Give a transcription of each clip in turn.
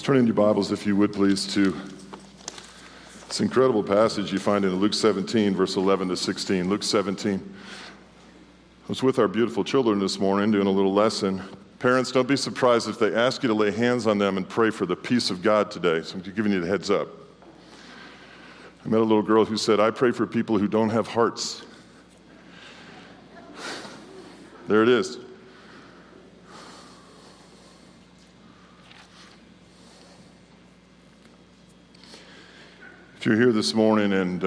Turn in your Bibles, if you would, please, to this incredible passage you find in Luke 17, verse 11 to 16. Luke 17. I was with our beautiful children this morning doing a little lesson. Parents, don't be surprised if they ask you to lay hands on them and pray for the peace of God today. So I'm giving you the heads up. I met a little girl who said, I pray for people who don't have hearts. There it is. If you're here this morning and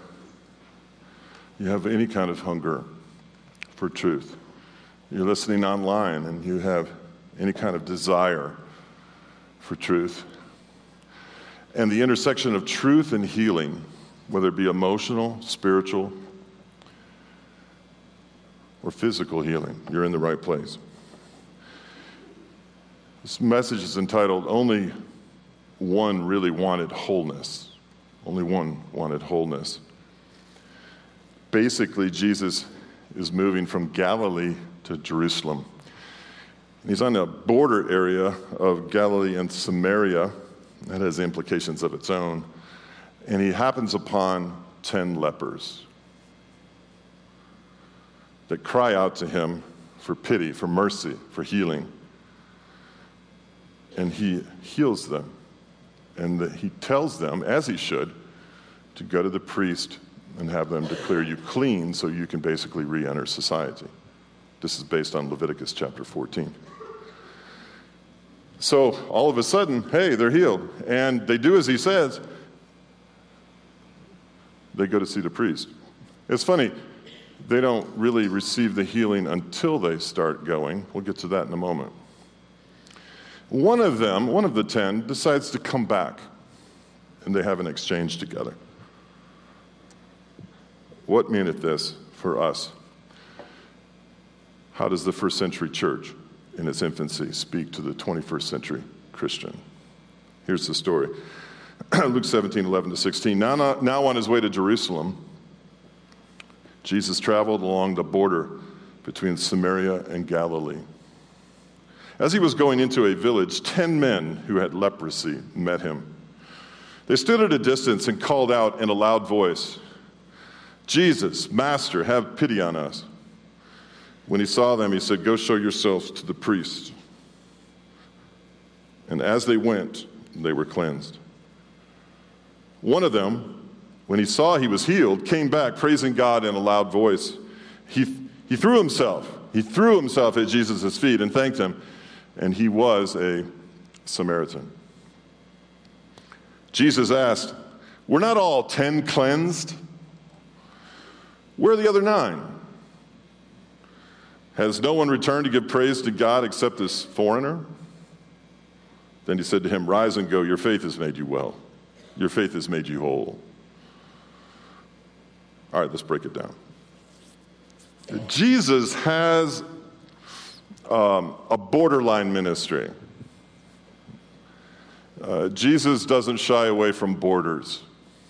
you have any kind of hunger for truth, you're listening online and you have any kind of desire for truth, and the intersection of truth and healing, whether it be emotional, spiritual, or physical healing, you're in the right place. This message is entitled, Only One Really Wanted Wholeness. Only one wanted wholeness. Basically, Jesus is moving from Galilee to Jerusalem. He's on the border area of Galilee and Samaria. That has implications of its own. And he happens upon 10 lepers that cry out to him for pity, for mercy, for healing. And he heals them. And he tells them, as he should, to go to the priest and have them declare you clean so you can basically re-enter society. This is based on Leviticus chapter 14. So all of a sudden, hey, they're healed. And they do as he says. They go to see the priest. It's funny, they don't really receive the healing until they start going. We'll get to that in a moment. One of the 10, decides to come back, and they have an exchange together. What meaneth this for us? How does the first century church, in its infancy, speak to the 21st century Christian? Here's the story. Luke 17, 11 to 16. Now on his way to Jerusalem, Jesus traveled along the border between Samaria and Galilee. As he was going into a village, 10 men who had leprosy met him. They stood at a distance and called out in a loud voice, Jesus, Master, have pity on us. When he saw them, he said, Go show yourselves to the priest. And as they went, they were cleansed. One of them, when he saw he was healed, came back praising God in a loud voice. He threw himself at Jesus' feet and thanked him. And he was a Samaritan. Jesus asked, Were not all 10 cleansed? Where are the other 9? Has no one returned to give praise to God except this foreigner? Then he said to him, Rise and go, your faith has made you well. Your faith has made you whole. All right, let's break it down. Jesus has a borderline ministry. Jesus doesn't shy away from borders.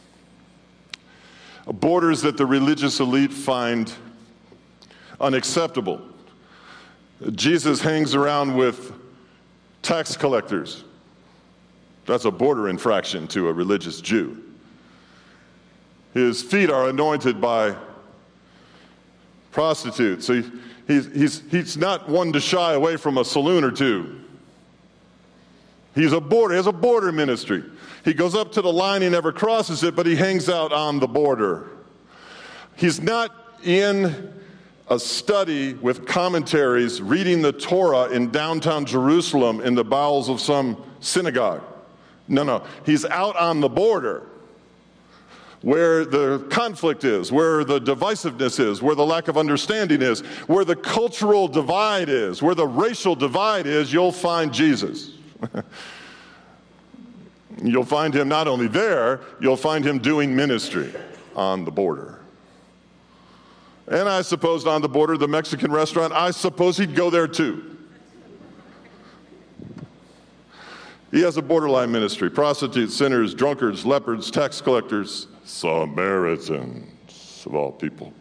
Borders that the religious elite find unacceptable. Jesus hangs around with tax collectors. That's a border infraction to a religious Jew. His feet are anointed by prostitutes. So he's not one to shy away from a saloon or two. He has a border ministry. He goes up to the line, he never crosses it, but he hangs out on the border. He's not in a study with commentaries reading the Torah in downtown Jerusalem in the bowels of some synagogue. No. He's out on the border where the conflict is, where the divisiveness is, where the lack of understanding is, where the cultural divide is, where the racial divide is, you'll find Jesus. You'll find him not only there, you'll find him doing ministry on the border. And I suppose on the border, the Mexican restaurant, I suppose he'd go there too. He has a borderline ministry. Prostitutes, sinners, drunkards, lepers, tax collectors, Samaritans, of all people.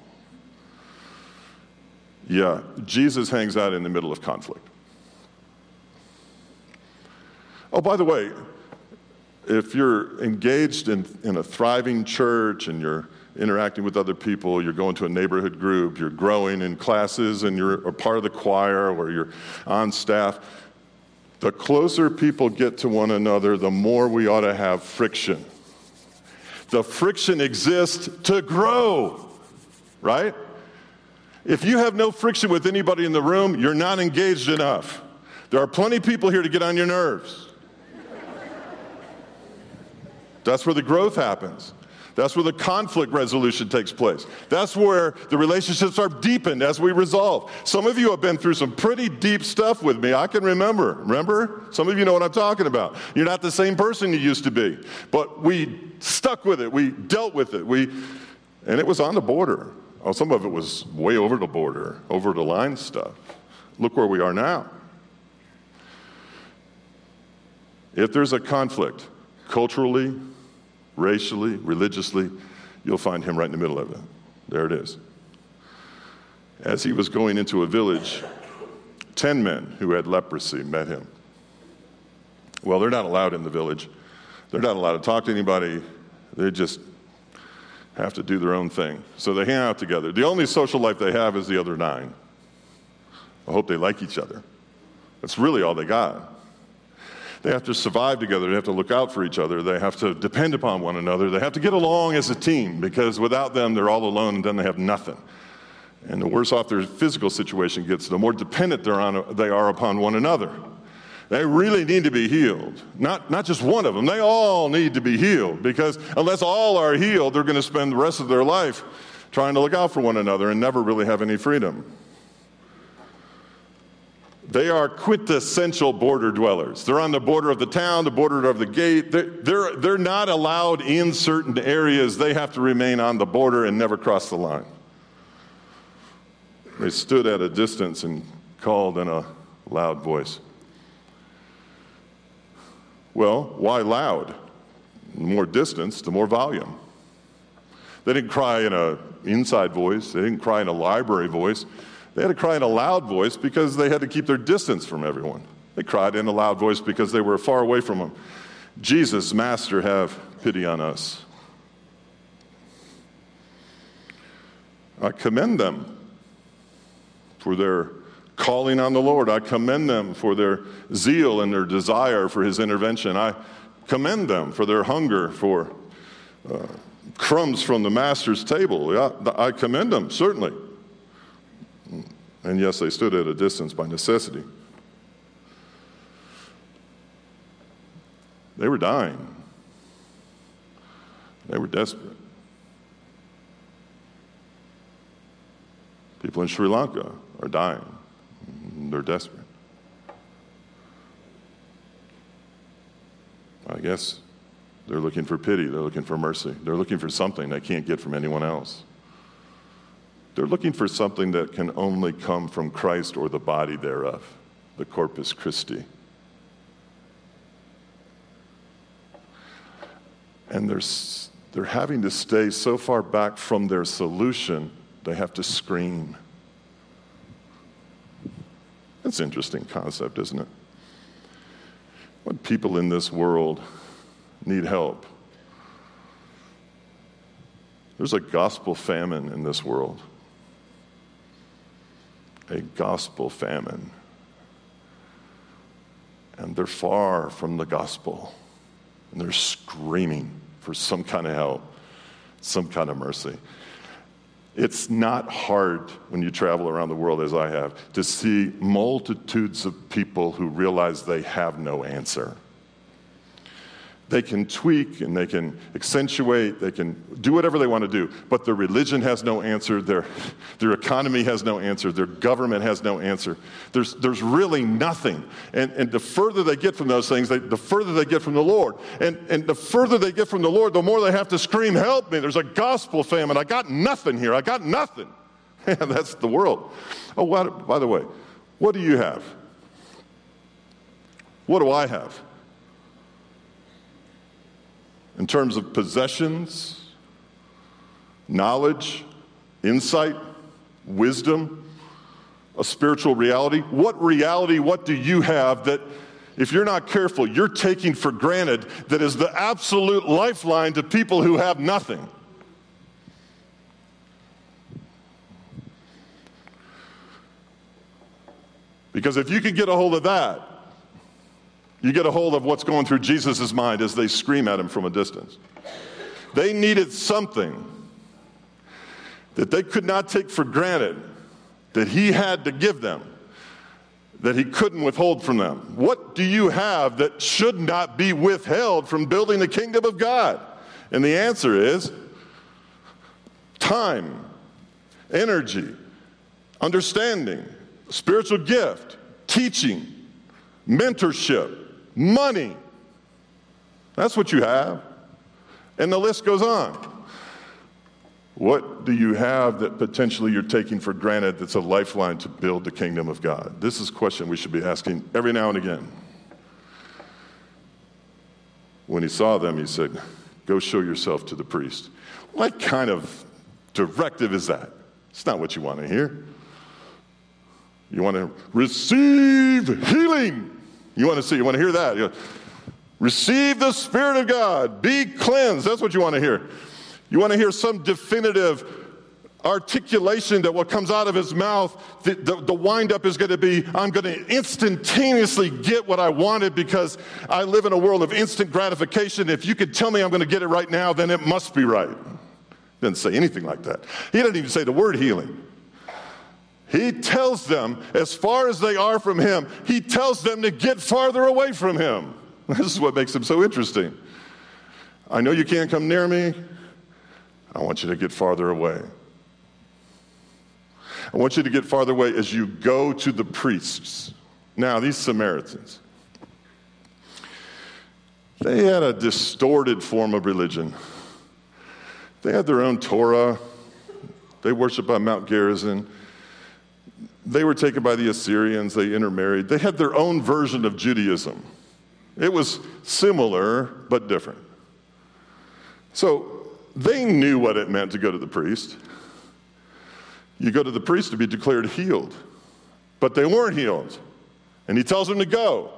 Yeah, Jesus hangs out in the middle of conflict. Oh, by the way, if you're engaged in a thriving church and you're interacting with other people, you're going to a neighborhood group, you're growing in classes, and you're a part of the choir or you're on staff, the closer people get to one another, the more we ought to have friction. The friction exists to grow, right? If you have no friction with anybody in the room, you're not engaged enough. There are plenty of people here to get on your nerves. That's where the growth happens. That's where the conflict resolution takes place. That's where the relationships are deepened as we resolve. Some of you have been through some pretty deep stuff with me. I can remember. Remember? Some of you know what I'm talking about. You're not the same person you used to be. But we stuck with it. We dealt with it. And it was on the border. Oh, some of it was way over the border, over the line stuff. Look where we are now. If there's a conflict, culturally, racially, religiously, you'll find him right in the middle of it. There it is. As he was going into a village, 10 men who had leprosy met him. Well, they're not allowed in the village. They're not allowed to talk to anybody. They just have to do their own thing. So they hang out together. The only social life they have is the other 9. I hope they like each other. That's really all they got. They have to survive together. They have to look out for each other. They have to depend upon one another. They have to get along as a team, because without them, they're all alone, and then they have nothing. And the worse off their physical situation gets, the more dependent they are upon one another. They really need to be healed. Not just one of them. They all need to be healed, because unless all are healed, they're going to spend the rest of their life trying to look out for one another and never really have any freedom. They are quintessential border dwellers. They're on the border of the town, the border of the gate. They're not allowed in certain areas. They have to remain on the border and never cross the line. They stood at a distance and called in a loud voice. Well, why loud? The more distance, the more volume. They didn't cry in an inside voice. They didn't cry in a library voice. They had to cry in a loud voice because they had to keep their distance from everyone. They cried in a loud voice because they were far away from him. Jesus, Master, have pity on us. I commend them for their calling on the Lord. I commend them for their zeal and their desire for his intervention. I commend them for their hunger for crumbs from the Master's table. Yeah, I commend them, certainly. And yes, they stood at a distance by necessity. They were dying. They were desperate. People in Sri Lanka are dying. They're desperate. I guess they're looking for pity. They're looking for mercy. They're looking for something they can't get from anyone else. They're looking for something that can only come from Christ or the body thereof, the Corpus Christi. And they're having to stay so far back from their solution, they have to scream. That's an interesting concept, isn't it? When people in this world need help, there's a gospel famine in this world. A gospel famine. And they're far from the gospel. And they're screaming for some kind of help, some kind of mercy. It's not hard when you travel around the world, as I have, to see multitudes of people who realize they have no answer. They can tweak and they can accentuate, they can do whatever they want to do, but their religion has no answer, their economy has no answer, their government has no answer. There's really nothing. And the further they get from those things, the further they get from the Lord. And the further they get from the Lord, the more they have to scream, help me, there's a gospel famine, I got nothing here, I got nothing. And that's the world. Oh, by the way, what do you have? What do I have? In terms of possessions, knowledge, insight, wisdom, a spiritual reality. What reality, what do you have that if you're not careful, you're taking for granted that is the absolute lifeline to people who have nothing. Because if you can get a hold of that, you get a hold of what's going through Jesus' mind as they scream at him from a distance. They needed something that they could not take for granted, that he had to give them, that he couldn't withhold from them. What do you have that should not be withheld from building the kingdom of God? And the answer is time, energy, understanding, spiritual gift, teaching, mentorship, money. That's what you have. And the list goes on. What do you have that potentially you're taking for granted that's a lifeline to build the kingdom of God? This is a question we should be asking every now and again. When he saw them, he said, go show yourself to the priest. What kind of directive is that? It's not what you want to hear. You want to receive healing. You want to hear that. Receive the Spirit of God. Be cleansed. That's what you want to hear. You want to hear some definitive articulation that what comes out of his mouth, the wind-up is going to be, I'm going to instantaneously get what I wanted because I live in a world of instant gratification. If you could tell me I'm going to get it right now, then it must be right. Didn't say anything like that. He didn't even say the word healing. He tells them, as far as they are from him, he tells them to get farther away from him. This is what makes him so interesting. I know you can't come near me. I want you to get farther away. I want you to get farther away as you go to the priests. Now, these Samaritans, they had a distorted form of religion. They had their own Torah. They worshiped by Mount Gerizim. They were taken by the Assyrians. They intermarried. They had their own version of Judaism. It was similar, but different. So they knew what it meant to go to the priest. You go to the priest to be declared healed. But they weren't healed. And he tells them to go.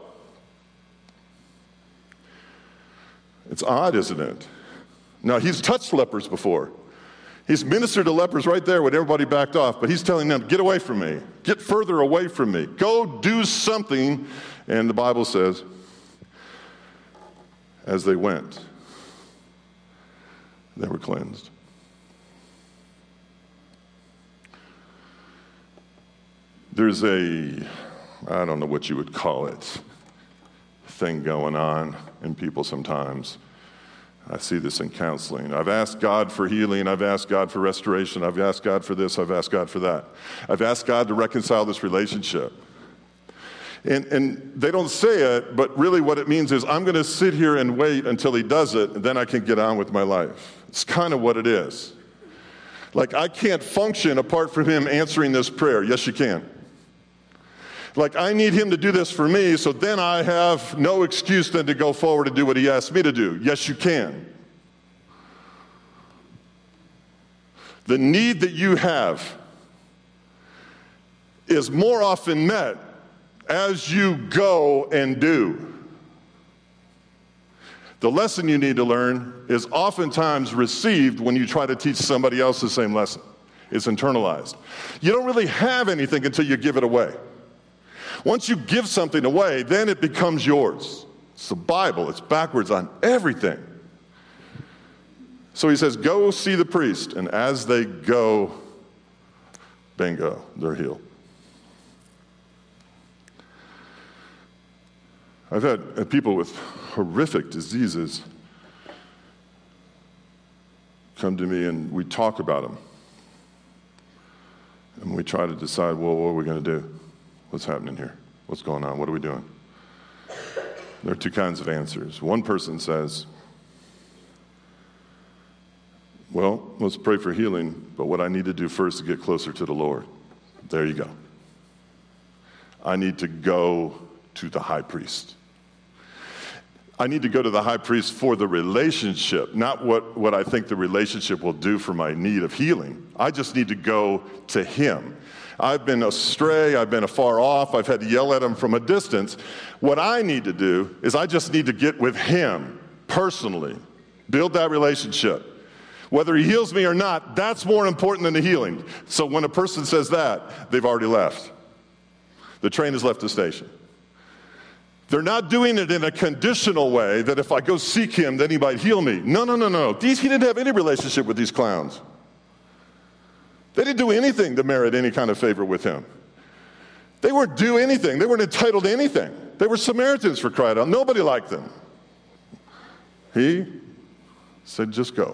It's odd, isn't it? Now, he's touched lepers before. He's ministered to lepers right there when everybody backed off. But he's telling them, get away from me. Get further away from me. Go do something. And the Bible says, as they went, they were cleansed. There's I don't know what you would call it, thing going on in people sometimes. I see this in counseling. I've asked God for healing. I've asked God for restoration. I've asked God for this. I've asked God for that. I've asked God to reconcile this relationship. And they don't say it, but really what it means is I'm going to sit here and wait until he does it, and then I can get on with my life. It's kind of what it is. Like, I can't function apart from him answering this prayer. Yes, you can. Like, I need him to do this for me, so then I have no excuse then to go forward and do what he asked me to do. Yes, you can. The need that you have is more often met as you go and do. The lesson you need to learn is oftentimes received when you try to teach somebody else the same lesson. It's internalized. You don't really have anything until you give it away. Once you give something away, then it becomes yours. It's the Bible. It's backwards on everything. So he says, go see the priest. And as they go, bingo, they're healed. I've had people with horrific diseases come to me and we talk about them. And we try to decide, well, what are we going to do? What's happening here? What's going on? What are we doing? There are two kinds of answers. One person says, well, let's pray for healing, but what I need to do first is get closer to the Lord. There you go. I need to go to the high priest. I need to go to the high priest for the relationship, not what I think the relationship will do for my need of healing. I just need to go to him. I've been astray. I've been afar off. I've had to yell at him from a distance. What I need to do is I just need to get with him personally, build that relationship. Whether he heals me or not, that's more important than the healing. So when a person says that, they've already left. The train has left the station. They're not doing it in a conditional way that if I go seek him, then he might heal me. No. He didn't have any relationship with these clowns. They didn't do anything to merit any kind of favor with him. They weren't due anything. They weren't entitled to anything. They were Samaritans, for crying out. Nobody liked them. He said, just go.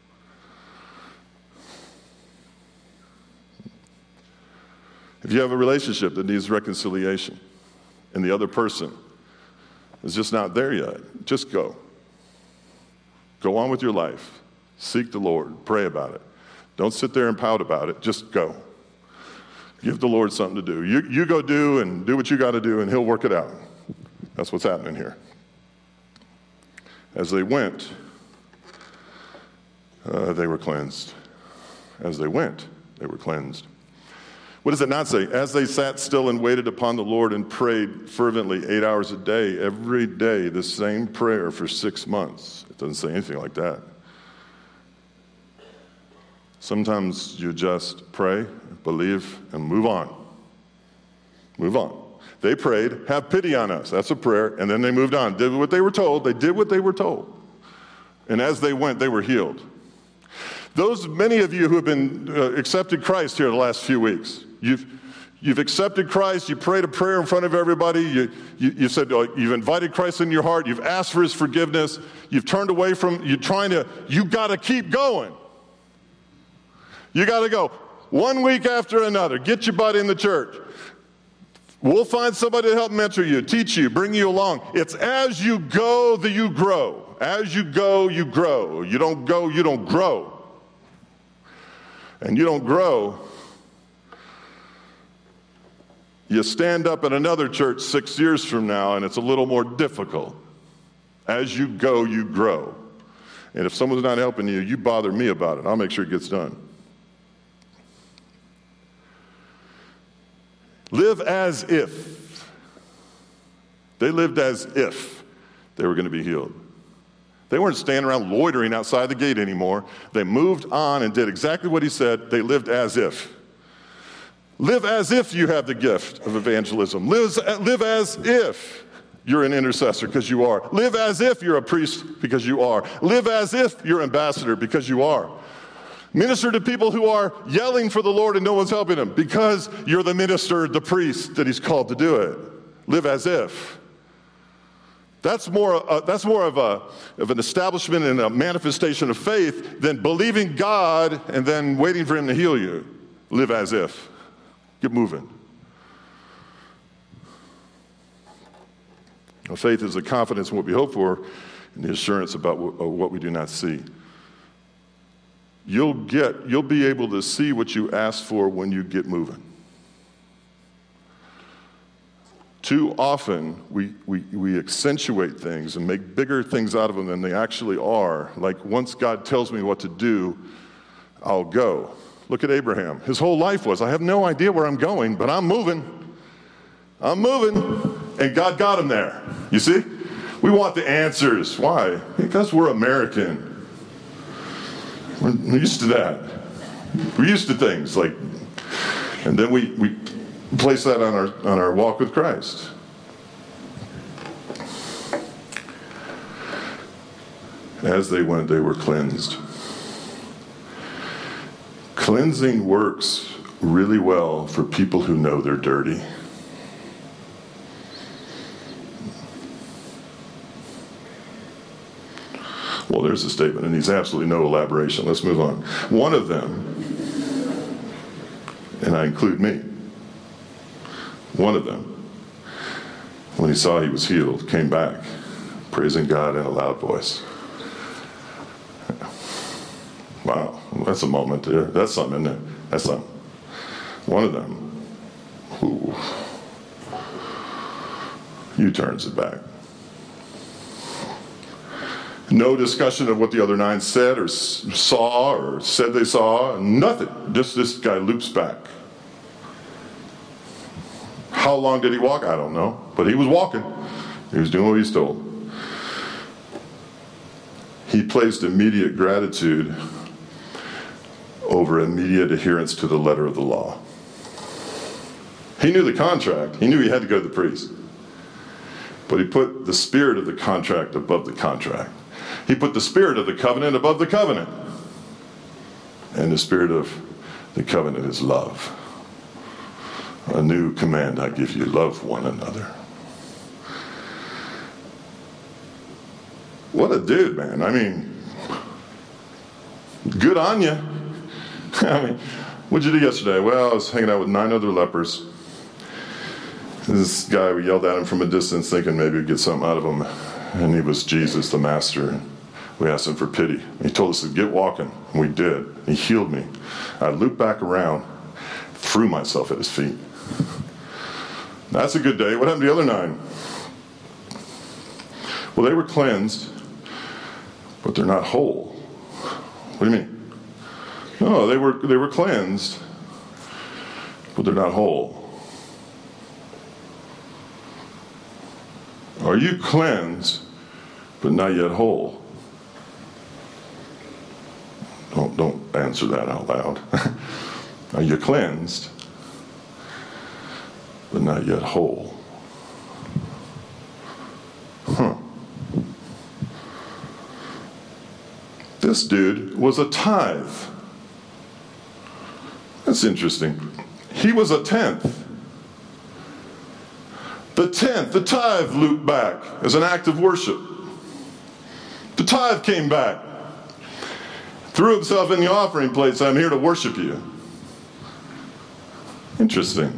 If you have a relationship that needs reconciliation and the other person is just not there yet, just go. Go on with your life. Seek the Lord. Pray about it. Don't sit there and pout about it. Just go. Give the Lord something to do. You go do what you got to do, and he'll work it out. That's what's happening here. As they went, they were cleansed. As they went, they were cleansed. What does it not say? As they sat still and waited upon the Lord and prayed fervently 8 hours a day, every day, the same prayer for 6 months. It doesn't say anything like that. Sometimes you just pray, believe, and move on. Move on. They prayed, have pity on us. That's a prayer. And then they moved on. Did what they were told. They did what they were told. And as they went, they were healed. Many of you who have been accepted Christ here the last few weeks, you've accepted Christ, you prayed a prayer in front of everybody, you said you've invited Christ into your heart, you've asked for his forgiveness, you've turned away from, you got to keep going. You got to go 1 week after another. Get your butt in the church. We'll find somebody to help mentor you, teach you, bring you along. It's as you go that you grow. As you go, you grow. You don't go, you don't grow. And you don't grow, you stand up at another church 6 years from now, and it's a little more difficult. As you go, you grow. And if someone's not helping you, you bother me about it. I'll make sure it gets done. Live as if. They lived as if they were going to be healed. They weren't standing around loitering outside the gate anymore. They moved on and did exactly what he said. They lived as if. Live as if you have the gift of evangelism. Live as if you're an intercessor, because you are. Live as if you're a priest, because you are. Live as if you're an ambassador, because you are. Minister to people who are yelling for the Lord and no one's helping them, because you're the minister, the priest that he's called to do it. Live as if. That's more of an establishment and a manifestation of faith than believing God and then waiting for him to heal you. Live as if. Get moving. Now, faith is the confidence in what we hope for and the assurance about what we do not see. You'll be able to see what you ask for when you get moving. Too often, we accentuate things and make bigger things out of them than they actually are. Like, once God tells me what to do, I'll go. Look at Abraham. His whole life was, I have no idea where I'm going, but I'm moving. I'm moving. And God got him there. You see? We want the answers. Why? Because we're American. We're used to that. We're used to things like, and then we place that on our walk with Christ. As they went, they were cleansed. Cleansing works really well for people who know they're dirty. Well, there's a statement, and needs absolutely no elaboration. Let's move on. One of them, and I include me, one of them, when he saw he was healed, came back, praising God in a loud voice. Wow, that's a moment there. That's something, isn't it? That's something. One of them, U-turns it back. No discussion of what the other 9 said or saw or said they saw. Nothing. Just this guy loops back. How long did he walk? I don't know. But he was walking. He was doing what he was told. He placed immediate gratitude over immediate adherence to the letter of the law. He knew the contract. He knew he had to go to the priest. But he put the spirit of the contract above the contract. He put the spirit of the covenant above the covenant. And the spirit of the covenant is love. A new command I give you, love one another. What a dude, man. I mean, good on you. I mean, what'd you do yesterday? Well, I was hanging out with 9 other lepers. This guy, we yelled at him from a distance thinking maybe we'd get something out of him. And he was Jesus, the master. We asked him for pity. He told us to get walking. And we did. He healed me. I looped back around, threw myself at his feet. That's a good day. What happened to the other 9? Well, they were cleansed, but they're not whole. What do you mean? No, they were cleansed, but they're not whole. Are you cleansed, but not yet whole? Don't answer that out loud. Are you cleansed, but not yet whole? This dude was a tithe. That's interesting. He was a tenth. The tenth, the tithe looped back as an act of worship. The tithe came back. Threw himself in the offering plate, said, I'm here to worship you. Interesting.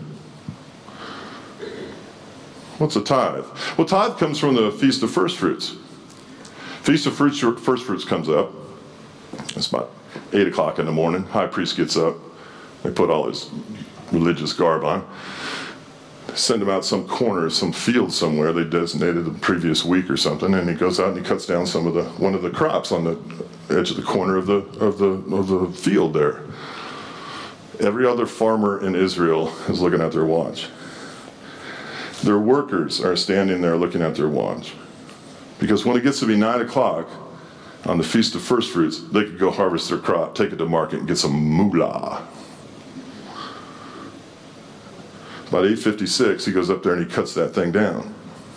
What's a tithe? Well, tithe comes from the Feast of First Fruits. Feast of First Fruits comes up. It's about 8 o'clock in the morning. High priest gets up. They put all his religious garb on. They send him out some corner, some field somewhere they designated the previous week or something, and he goes out and he cuts down one of the crops on the edge of the corner of the field there. Every other farmer in Israel is looking at their watch. Their workers are standing there looking at their watch. Because when it gets to be 9 o'clock on the Feast of First Fruits, they could go harvest their crop, take it to market, and get some moolah. About 8:56, he goes up there and he cuts that thing down.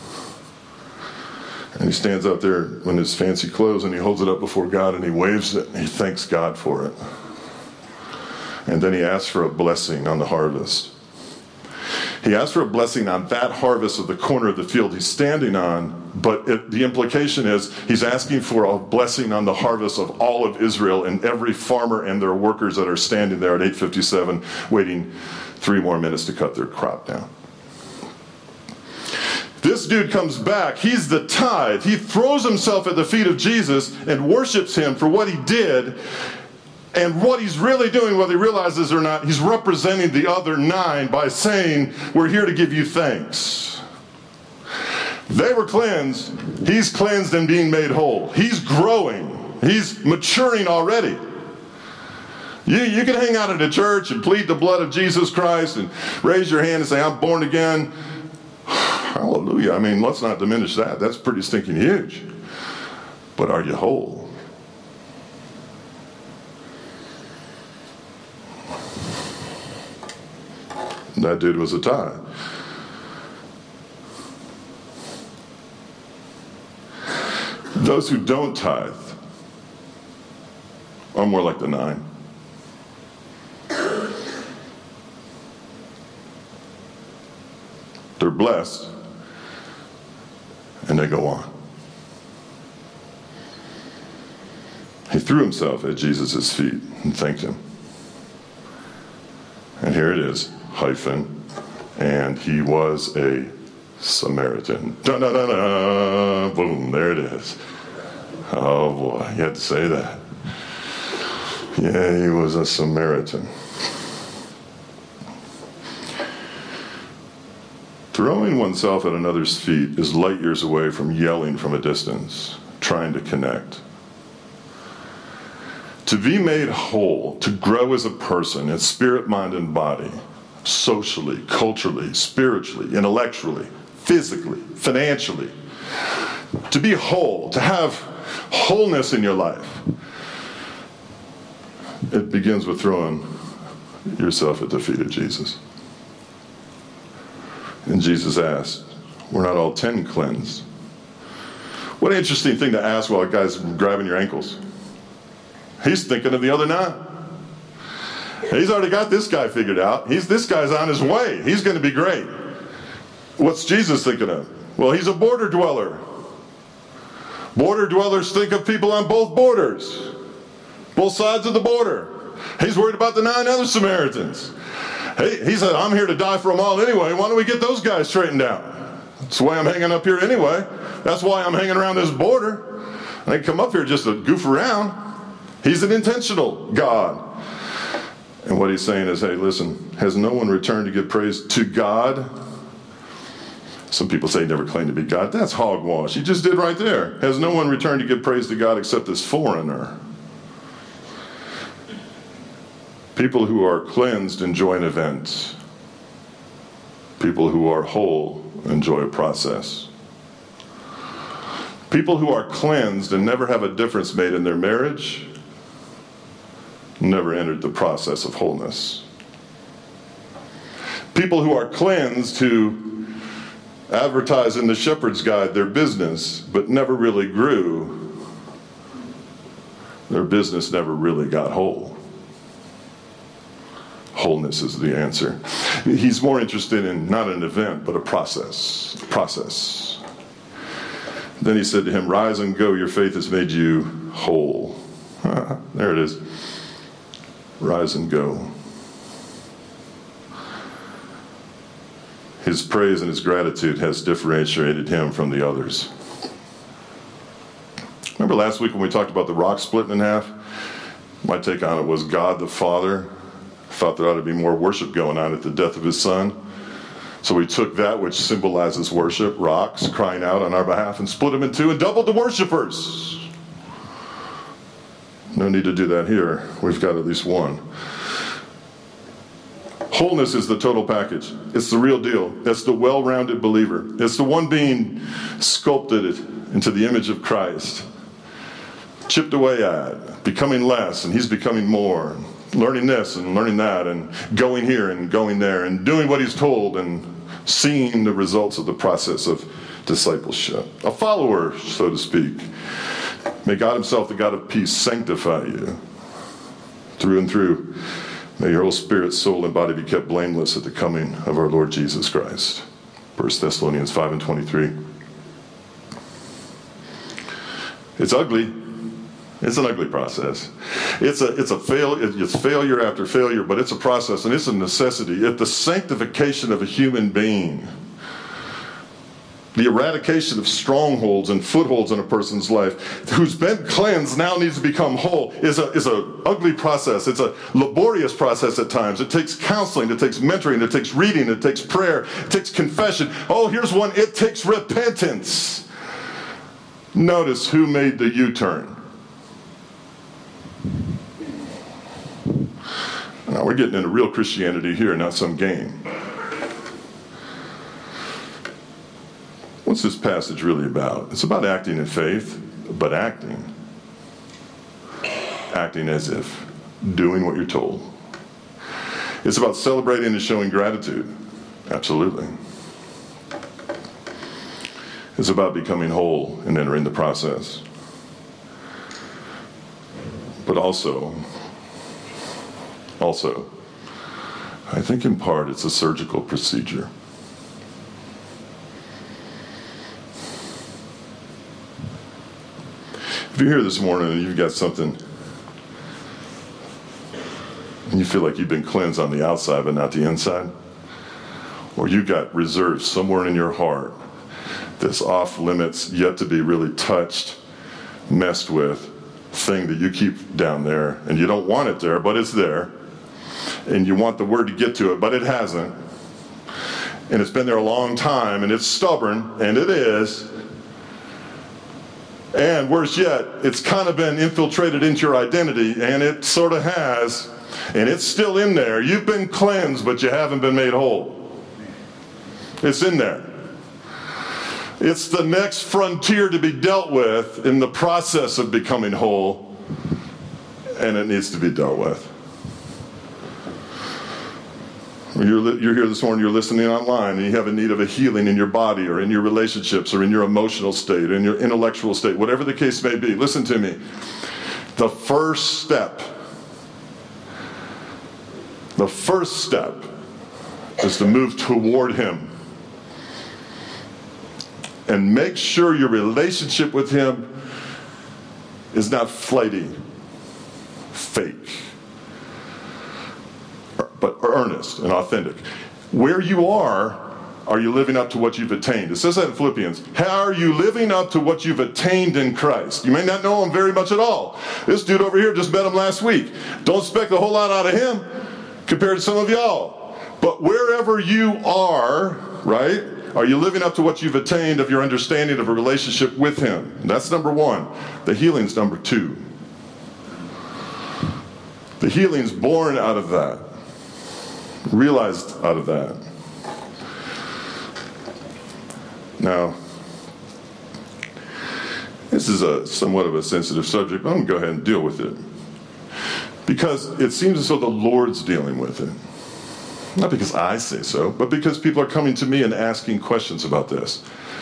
And he stands out there in his fancy clothes and he holds it up before God and he waves it and he thanks God for it. And then he asks for a blessing on the harvest. He asks for a blessing on that harvest of the corner of the field he's standing on, but the implication is he's asking for a blessing on the harvest of all of Israel and every farmer and their workers that are standing there at 8:57 waiting 3 more minutes to cut their crop down. This dude comes back. He's the tithe. He throws himself at the feet of Jesus and worships him for what he did. And what he's really doing, whether he realizes it or not, he's representing the other 9 by saying, we're here to give you thanks. They were cleansed. He's cleansed and being made whole. He's growing. He's maturing already. You can hang out at a church and plead the blood of Jesus Christ and raise your hand and say, I'm born again. Hallelujah. I mean, let's not diminish that. That's pretty stinking huge. But are you whole? That dude was a tithe. Those who don't tithe are more like the 9. They're blessed, and they go on. He threw himself at Jesus' feet and thanked him. And here it is, hyphen, and he was a Samaritan. Da-da-da-da, boom, there it is. Oh boy, you had to say that. Yeah, he was a Samaritan. Throwing oneself at another's feet is light years away from yelling from a distance, trying to connect. To be made whole, to grow as a person in spirit, mind, and body, socially, culturally, spiritually, intellectually, physically, financially. To be whole, to have wholeness in your life, it begins with throwing yourself at the feet of Jesus. And Jesus asked, we're not all 10 cleansed? What an interesting thing to ask while a guy's grabbing your ankles. He's thinking of the other 9. He's already got this guy figured out. This guy's on his way. He's going to be great. What's Jesus thinking of? Well, he's a border dweller. Border dwellers think of people on both borders, both sides of the border. He's worried about the 9 other Samaritans. He said, I'm here to die for them all anyway. Why don't we get those guys straightened out? That's why I'm hanging up here anyway. That's why I'm hanging around this border. I didn't come up here just to goof around. He's an intentional God. And what he's saying is, hey, listen, has no one returned to give praise to God? Some people say he never claimed to be God. That's hogwash. He just did right there. Has no one returned to give praise to God except this foreigner? People who are cleansed enjoy an event. People who are whole enjoy a process. People who are cleansed and never have a difference made in their marriage never entered the process of wholeness. People who are cleansed who advertise in the Shepherd's Guide their business but never really grew, their business never really got whole. Wholeness is the answer. He's more interested in not an event, but a process. Then he said to him, rise and go, your faith has made you whole. There it is. Rise and go. His praise and his gratitude has differentiated him from the others. Remember last week when we talked about the rock splitting in half? My take on it was God the Father thought there ought to be more worship going on at the death of his son. So we took that which symbolizes worship, rocks crying out on our behalf, and split them in 2 and doubled the worshipers. No need to do that here. We've got at least 1. Wholeness is the total package. It's the real deal. It's the well-rounded believer. It's the one being sculpted into the image of Christ, chipped away at, becoming less, and he's becoming more. Learning this and learning that and going here and going there and doing what he's told and seeing the results of the process of discipleship. A follower, so to speak. May God himself, the God of peace, sanctify you through and through. May your whole spirit, soul, and body be kept blameless at the coming of our Lord Jesus Christ. 1 Thessalonians 5:23. It's ugly. It's an ugly process. It's failure after failure, but it's a process and it's a necessity. If the sanctification of a human being, the eradication of strongholds and footholds in a person's life, who's been cleansed now needs to become whole, is a ugly process. It's a laborious process at times. It takes counseling, it takes mentoring, it takes reading, it takes prayer, it takes confession. Oh, here's one, it takes repentance. Notice who made the U-turn. Now we're getting into real Christianity here, not some game. What's this passage really about? It's about acting in faith, but acting as if, doing what you're told. It's about celebrating and showing gratitude. Absolutely. It's about becoming whole and entering the process. But also, I think in part it's a surgical procedure. If you're here this morning and you've got something, and you feel like you've been cleansed on the outside but not the inside, or you've got reserves somewhere in your heart that's off limits, yet to be really touched, messed with, thing that you keep down there, and you don't want it there, but it's there, and you want the word to get to it, but it hasn't, and it's been there a long time, and it's stubborn, and it is, and worse yet, it's kind of been infiltrated into your identity, and it sort of has, And it's still in there. You've been cleansed, but you haven't been made whole. It's in there. It's the next frontier to be dealt with in the process of becoming whole, and it needs to be dealt with. You're here this morning, you're listening online, and you have a need of a healing in your body or in your relationships or in your emotional state, in your intellectual state, whatever the case may be. Listen to me. The first step is to move toward Him. And make sure your relationship with Him is not flighty, fake, but earnest and authentic. Where you are you living up to what you've attained? It says that in Philippians. How are you living up to what you've attained in Christ? You may not know Him very much at all. This dude over here, just met Him last week. Don't expect a whole lot out of him compared to some of y'all. But wherever you are, right, are you living up to what you've attained of your understanding of a relationship with Him? That's number one. The healing's number two. The healing's born out of that. Realized out of that. Now, this is somewhat of a sensitive subject, but I'm going to go ahead and deal with it. Because it seems as though the Lord's dealing with it. Not because I say so, but because people are coming to me and asking questions about this.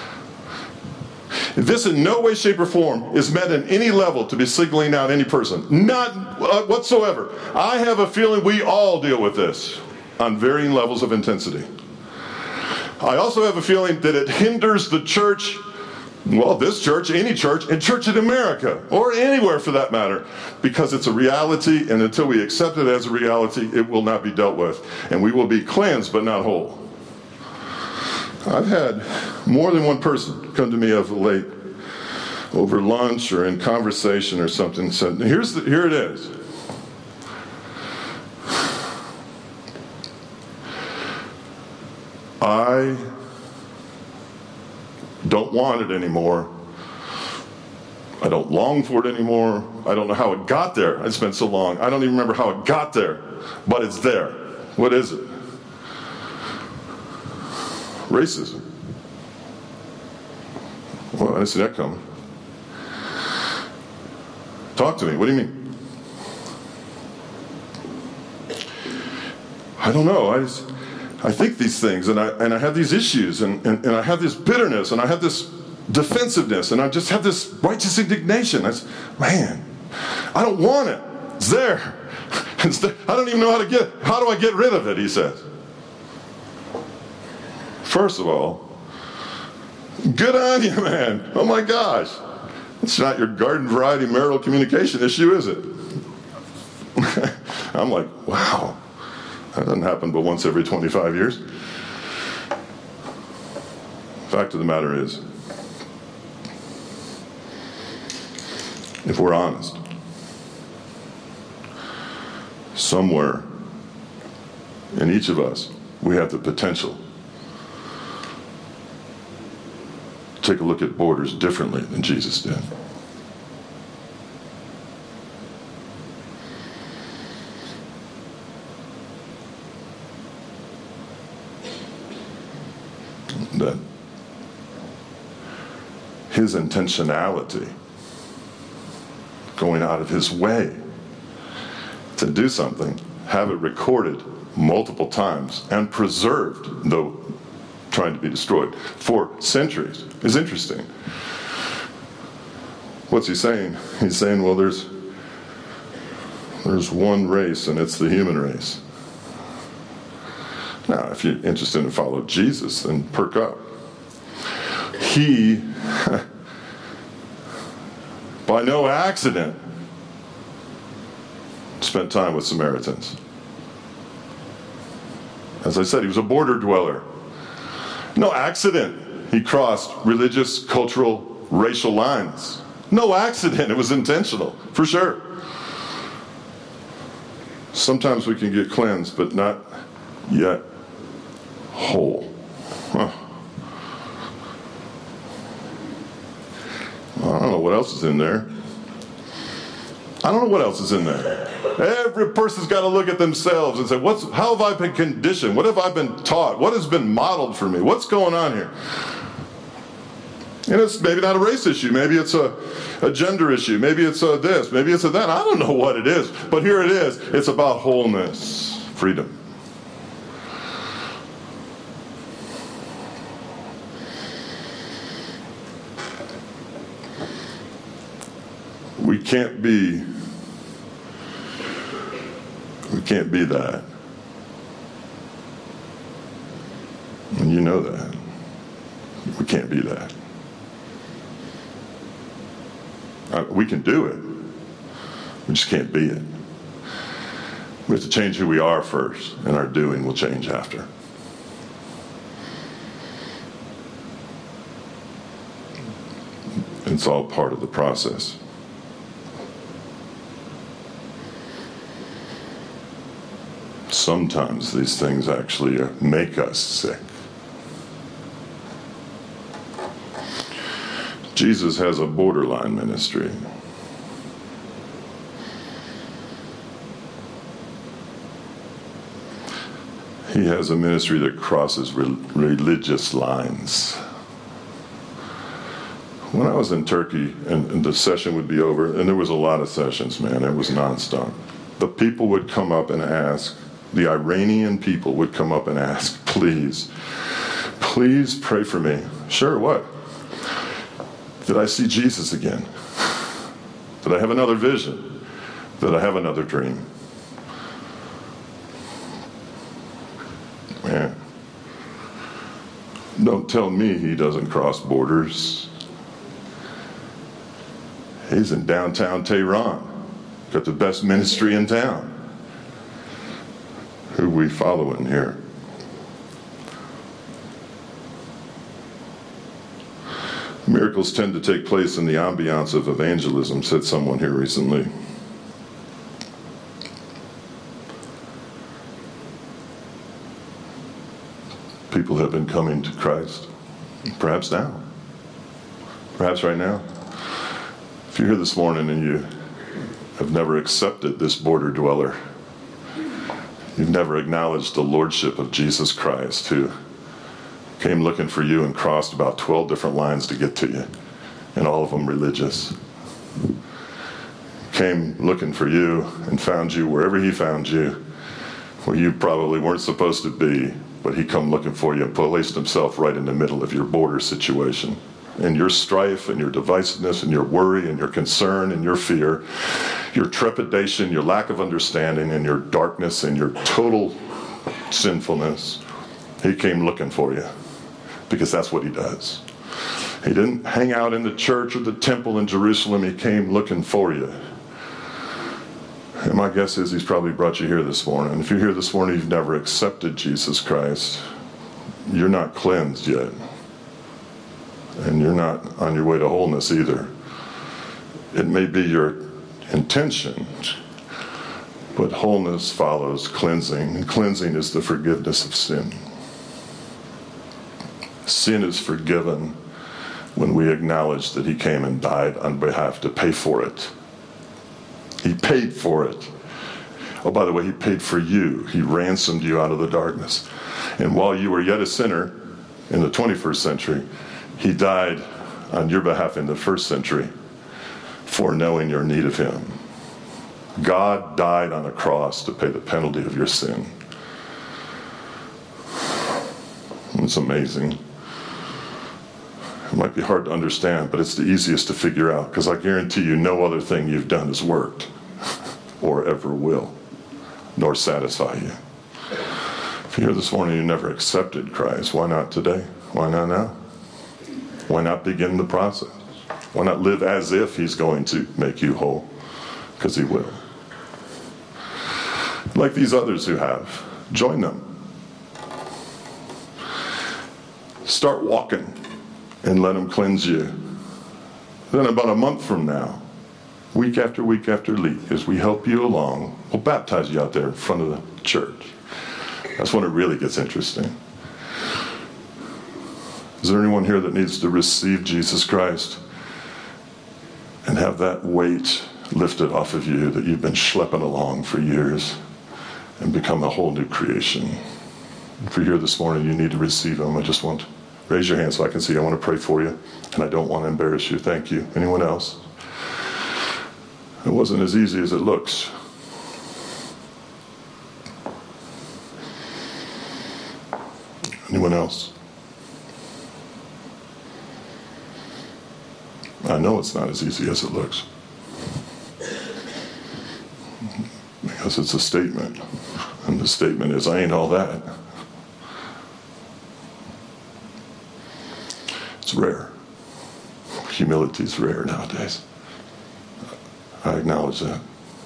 This in no way, shape, or form is meant at any level to be singling out any person. Not whatsoever. I have a feeling we all deal with this on varying levels of intensity. I also have a feeling that it hinders the church, well, this church, any church, and church in America, or anywhere for that matter, because it's a reality, and until we accept it as a reality, it will not be dealt with. And we will be cleansed, but not whole. I've had more than one person come to me of late over lunch or in conversation or something and said, here it is. I don't want it anymore. I don't long for it anymore. I don't know how it got there. I spent so long. I don't even remember how it got there, but it's there. What is it? Racism. Well, I didn't see that coming. Talk to me. What do you mean? I don't know. I think these things, and I have these issues, and I have this bitterness, and I have this defensiveness, and I just have this righteous indignation. Man, I don't want it. It's there. It's there. I don't even know how do I get rid of it, he says. First of all, good on you, man. Oh my gosh. It's not your garden variety marital communication issue, is it? I'm like, wow. That doesn't happen but once every 25 years. Fact of the matter is, if we're honest, somewhere in each of us, we have the potential to take a look at borders differently than Jesus did. That his intentionality, going out of his way to do something, have it recorded multiple times and preserved, though trying to be destroyed, for centuries, is interesting. What's he saying? He's saying, well, there's one race, and it's the human race. Now, if you're interested in follow Jesus, then perk up. He, by no accident, spent time with Samaritans. As I said, he was a border dweller. No accident he crossed religious, cultural, racial lines. No accident. It was intentional, for sure. Sometimes we can get cleansed, but not yet whole. Huh. Well, I don't know what else is in there. I don't know what else is in there. Every person's got to look at themselves and say, how have I been conditioned? What have I been taught? What has been modeled for me? What's going on here? And it's maybe not a race issue. Maybe it's a gender issue. Maybe it's a this. Maybe it's a that. I don't know what it is. But here it is. It's about wholeness, freedom. We can't be that. And you know that. We can't be that. We can do it. We just can't be it. We have to change who we are first, and our doing will change after. It's all part of the process. Sometimes these things actually make us sick. Jesus has a borderline ministry. He has a ministry that crosses religious lines. When I was in Turkey, and the session would be over, and there was a lot of sessions, man, it was nonstop. The people would come up and ask, the Iranian people would come up and ask, please pray for me. Sure, what? Did I see Jesus again? Did I have another vision? Did I have another dream? Man, don't tell me he doesn't cross borders. He's in downtown Tehran. Got the best ministry in town. Who we following here? Miracles tend to take place in the ambiance of evangelism, said someone here recently. People have been coming to Christ, perhaps now, perhaps right now. If you're here this morning and you have never accepted this border dweller, you've never acknowledged the lordship of Jesus Christ, who came looking for you and crossed about 12 different lines to get to you, and all of them religious. Came looking for you and found you wherever he found you, where you probably weren't supposed to be, but he come looking for you and placed himself right in the middle of your border situation. And your strife and your divisiveness and your worry and your concern and your fear, your trepidation, your lack of understanding and your darkness and your total sinfulness, he came looking for you. Because that's what he does. He didn't hang out in the church or the temple in Jerusalem. He came looking for you. And my guess is he's probably brought you here this morning. If you're here this morning, you've never accepted Jesus Christ, you're not cleansed yet. And you're not on your way to wholeness either. It may be your intention, but wholeness follows cleansing. And cleansing is the forgiveness of sin. Sin is forgiven when we acknowledge that he came and died on behalf to pay for it. He paid for it. Oh, by the way, he paid for you. He ransomed you out of the darkness. And while you were yet a sinner in the 21st century, he died on your behalf in the first century for knowing your need of him. God died on a cross to pay the penalty of your sin. It's amazing. It might be hard to understand, but it's the easiest to figure out, because I guarantee you no other thing you've done has worked or ever will, nor satisfy you. If you're here this morning and you never accepted Christ, why not today? Why not now? Why not begin the process? Why not live as if he's going to make you whole? Because he will. Like these others who have, join them. Start walking and let him cleanse you. Then about a month from now, week after week after week, as we help you along, we'll baptize you out there in front of the church. That's when it really gets interesting. Is there anyone here that needs to receive Jesus Christ and have that weight lifted off of you that you've been schlepping along for years and become a whole new creation. If you're here this morning, you need to receive him. I just want to raise your hand so I can see. I want to pray for you, and I don't want to embarrass you. Thank you. Anyone else? It wasn't as easy as it looks. Anyone else? I know it's not as easy as it looks. Because it's a statement. And the statement is, I ain't all that. It's rare. Humility is rare nowadays. I acknowledge that.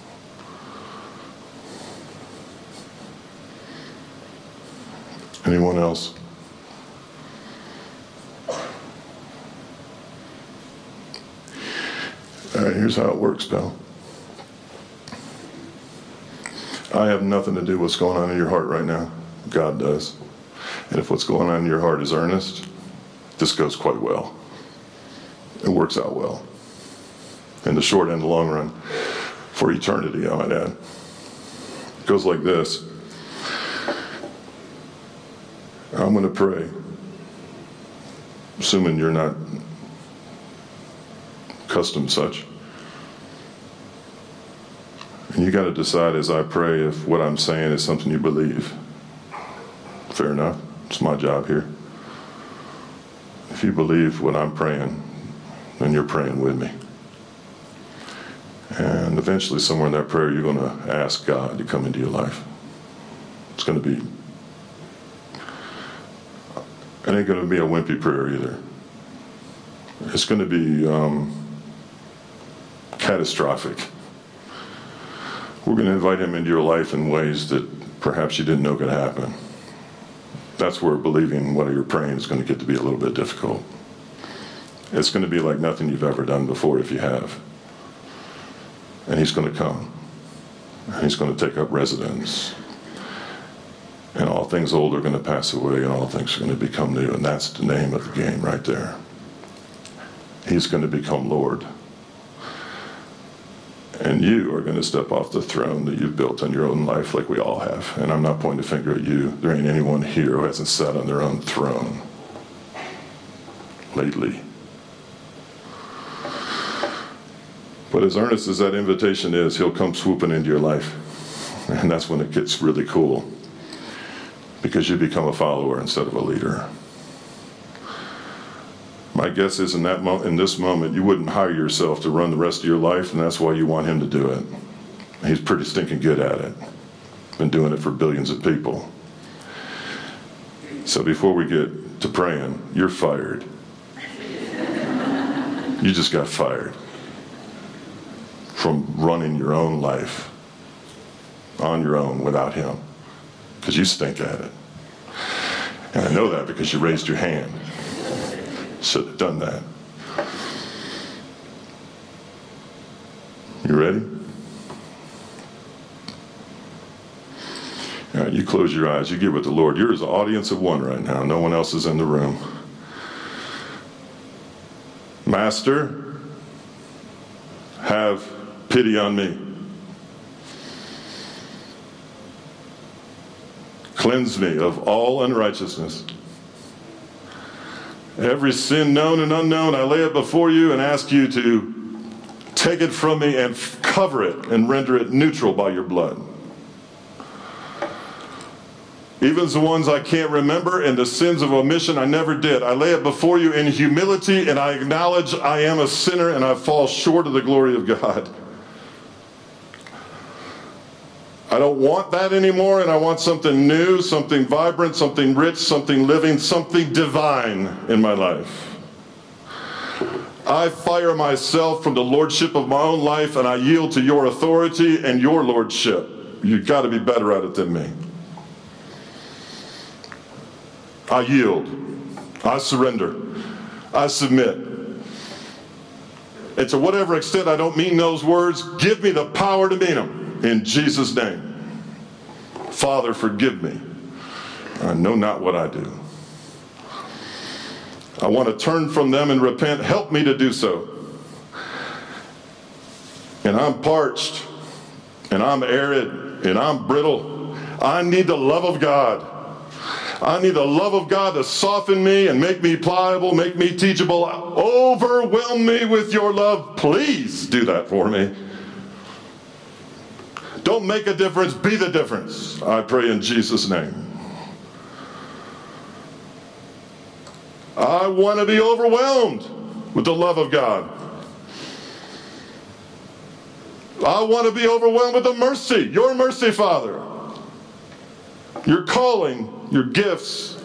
Anyone else? All right, here's how it works, pal. I have nothing to do with what's going on in your heart right now. God does. And if what's going on in your heart is earnest, this goes quite well. It works out well. In the short and the long run. For eternity, I might add. It goes like this. I'm going to pray. Assuming you're not accustomed such. And you got to decide as I pray if what I'm saying is something you believe. Fair enough. It's my job here. If you believe what I'm praying, then you're praying with me. And eventually somewhere in that prayer, you're going to ask God to come into your life. It's going to be, it ain't going to be a wimpy prayer either. It's going to be catastrophic. We're going to invite him into your life in ways that perhaps you didn't know could happen. That's where believing what you're praying is going to get to be a little bit difficult. It's going to be like nothing you've ever done before if you have. And he's going to come. And he's going to take up residence. And all things old are going to pass away and all things are going to become new. And that's the name of the game right there. He's going to become Lord. And you are going to step off the throne that you've built in your own life like we all have. And I'm not pointing a finger at you. There ain't anyone here who hasn't sat on their own throne lately. But as earnest as that invitation is, he'll come swooping into your life. And that's when it gets really cool. Because you become a follower instead of a leader. My guess is in this moment, you wouldn't hire yourself to run the rest of your life, and that's why you want him to do it. He's pretty stinking good at it. Been doing it for billions of people. So before we get to praying, you're fired. You just got fired from running your own life on your own without him, because you stink at it. And I know that because you raised your hand. Should have done that. You ready? All right, you close your eyes. You get with the Lord. You're as an audience of one right now. No one else is in the room. Master, have pity on me. Cleanse me of all unrighteousness. Every sin known and unknown, I lay it before you and ask you to take it from me and cover it and render it neutral by your blood. Even the ones I can't remember and the sins of omission I never did, I lay it before you in humility, and I acknowledge I am a sinner and I fall short of the glory of God. I don't want that anymore, and I want something new, something vibrant, something rich, something living, something divine in my life. I fire myself from the lordship of my own life, and I yield to your authority and your lordship. You've got to be better at it than me. I yield. I surrender. I submit. And to whatever extent I don't mean those words, give me the power to mean them. In Jesus' name. Father, forgive me. I know not what I do. I want to turn from them and repent. Help me to do so. and I'm parched, and I'm arid, and I'm brittle. I need the love of God. I need the love of God to soften me and make me pliable, make me teachable. Overwhelm me with your love. Please do that for me. Don't make a difference, be the difference. I pray in Jesus' name. I want to be overwhelmed with the love of God. I want to be overwhelmed with the mercy, your mercy, Father. Your calling, your gifts.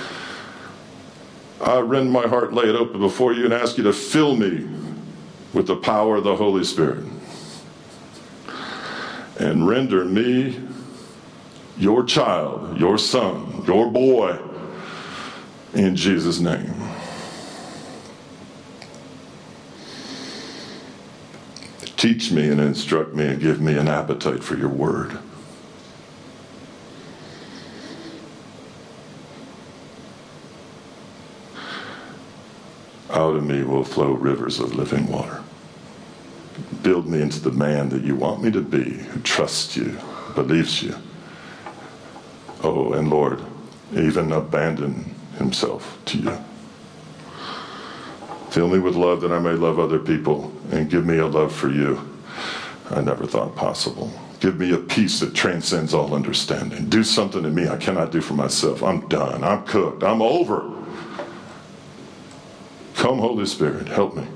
I rend my heart, lay it open before you, and ask you to fill me with the power of the Holy Spirit. And render me your child, your son, your boy, in Jesus' name. Teach me and instruct me and give me an appetite for your word. Out of me will flow rivers of living water. Build me into the man that you want me to be, who trusts you, believes you. Oh, and Lord, even abandon himself to you. Fill me with love that I may love other people, and give me a love for you I never thought possible. Give me a peace that transcends all understanding. Do something in me I cannot do for myself. I'm done. I'm cooked. I'm over. Come, Holy Spirit, help me.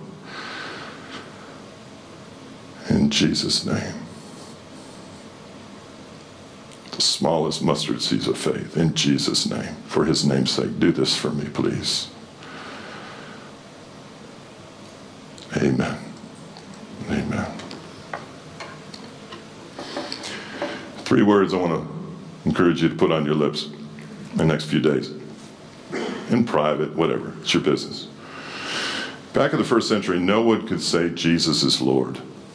In Jesus' name. The smallest mustard seeds of faith. In Jesus' name. For his name's sake, do this for me, please. Amen. Amen. 3 words I want to encourage you to put on your lips in the next few days. In private, whatever. It's your business. Back in the first century, no one could say Jesus is Lord,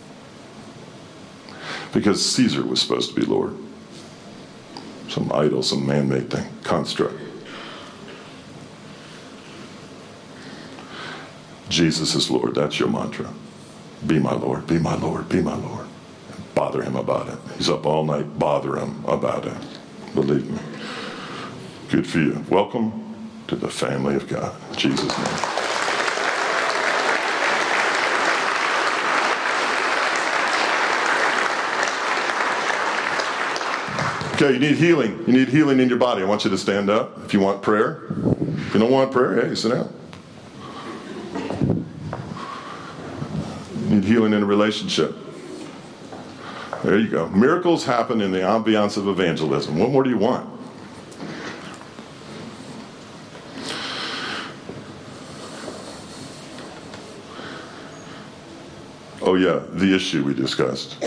because Caesar was supposed to be Lord. Some idol, some man-made thing, construct. Jesus is Lord. That's your mantra. Be my Lord, be my Lord, be my Lord. Bother him about it. He's up all night. Bother him about it. Believe me. Good for you. Welcome to the family of God. In Jesus' name. Okay, you need healing. You need healing in your body. I want you to stand up if you want prayer. If you don't want prayer, hey, sit down. You need healing in a relationship. There you go. Miracles happen in the ambiance of evangelism. What more do you want? Oh yeah, the issue we discussed.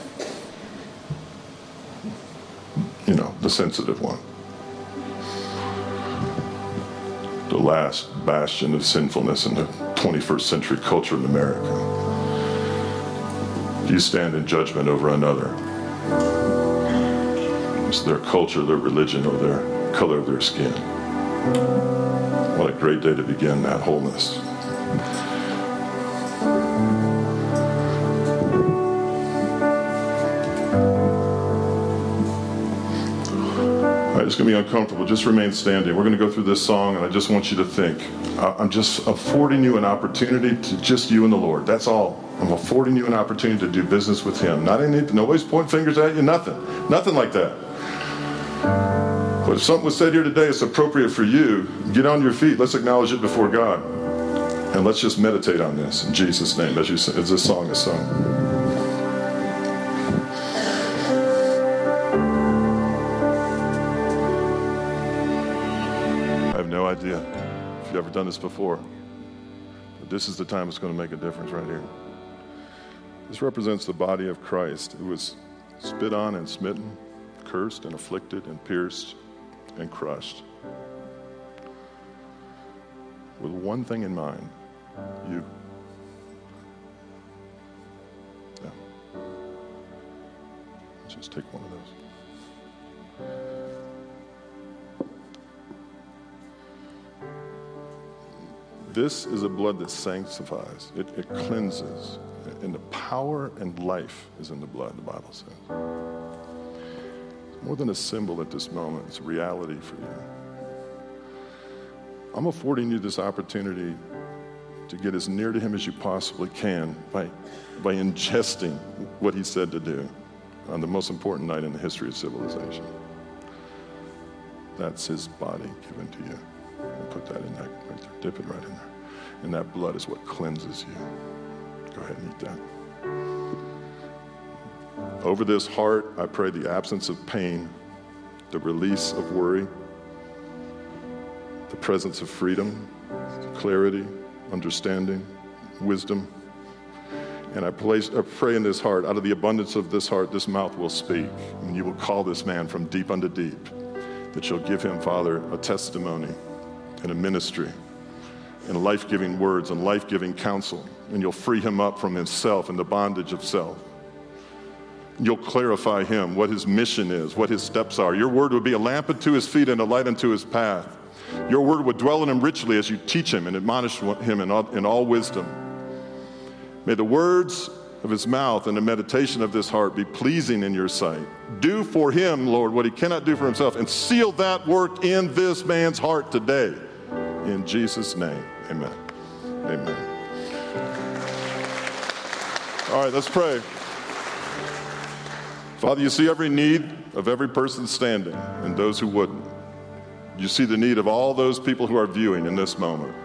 You know, the sensitive one. The last bastion of sinfulness in the 21st century culture in America. You stand in judgment over another. It's their culture, their religion, or their color of their skin. What a great day to begin that wholeness. It's going to be uncomfortable. Just remain standing. We're going to go through this song, and I just want you to think. I'm just affording you an opportunity to just you and the Lord. That's all. I'm affording you an opportunity to do business with him. Nobody's pointing fingers at you. Nothing like that. But if something was said here today is appropriate for you, get on your feet. Let's acknowledge it before God. And let's just meditate on this in Jesus' name as this song is sung. No idea if you've ever done this before, but this is the time it's going to make a difference right here. This represents the body of Christ, who was spit on and smitten, cursed and afflicted and pierced and crushed, with one thing in mind: you. Yeah. Let's just take one of those. This is a blood that sanctifies. It cleanses. And the power and life is in the blood, the Bible says. It's more than a symbol at this moment. It's a reality for you. I'm affording you this opportunity to get as near to him as you possibly can by ingesting what he said to do on the most important night in the history of civilization. That's his body given to you. And put that in that right there. Dip it right in there. And that blood is what cleanses you. Go ahead and eat that. Over this heart, I pray the absence of pain, the release of worry, the presence of freedom, clarity, understanding, wisdom. And I pray in this heart, out of the abundance of this heart, this mouth will speak. And you will call this man from deep unto deep. That you'll give him, Father, a testimony and a ministry and life-giving words and life-giving counsel. And you'll free him up from himself and the bondage of self. You'll clarify him, what his mission is, what his steps are. Your word would be a lamp unto his feet and a light unto his path. Your word would dwell in him richly as you teach him and admonish him in all wisdom. May the words of his mouth and the meditation of this heart be pleasing in your sight. Do for him, Lord, what he cannot do for himself, and seal that work in this man's heart today. In Jesus' name, amen. Amen. All right, let's pray. Father, you see every need of every person standing and those who wouldn't. You see the need of all those people who are viewing in this moment.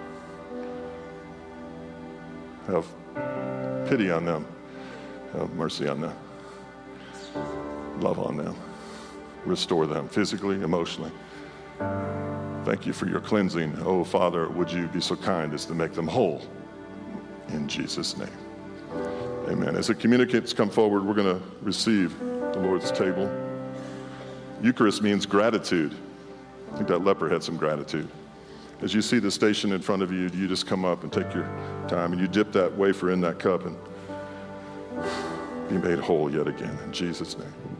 Have pity on them. Have mercy on them. Love on them. Restore them physically, emotionally. Thank you for your cleansing. Oh, Father, would you be so kind as to make them whole? In Jesus' name. Amen. As the communicants come forward, we're going to receive the Lord's table. Eucharist means gratitude. I think that leper had some gratitude. As you see the station in front of you, you just come up and take your time and you dip that wafer in that cup and be made whole yet again in Jesus' name.